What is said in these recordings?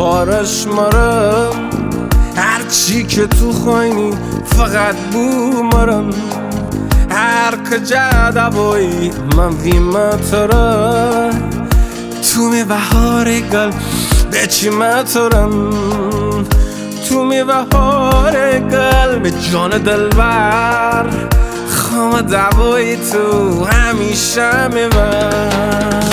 پارش مرم هرچی که تو خوینی فقط بو مرم هر کجا دوایی من ویمه تره تو می بهار گل به چی مترم تو می بهار گل به جان دلبر خام دوایی تو همیشه میبر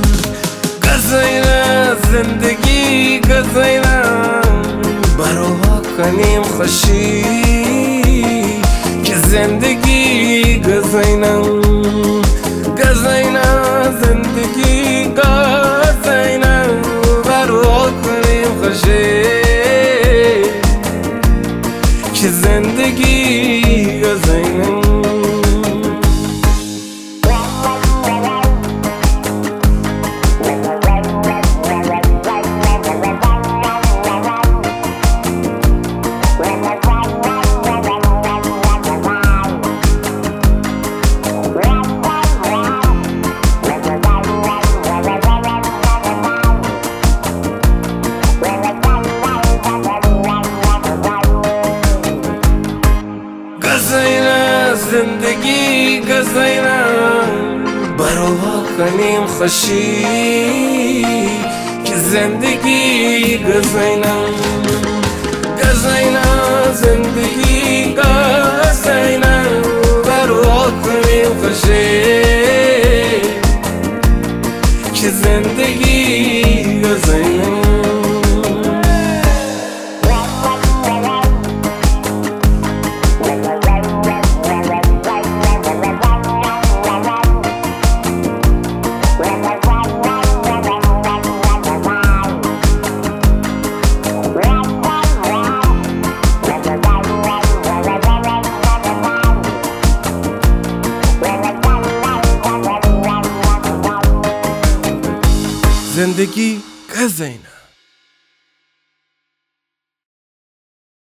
گزینه زندگی گزینه برا کنیم خوشی که زندگی گزینه گزینه زندگی گزینه برا کنیم خوشی که زندگی گزینه زندگی گزینه برا کنیم خوشی که زندگی گزینه گزینه زندگی گزینه برا کنیم خوشی که زندگی گزینه زندگی گزینه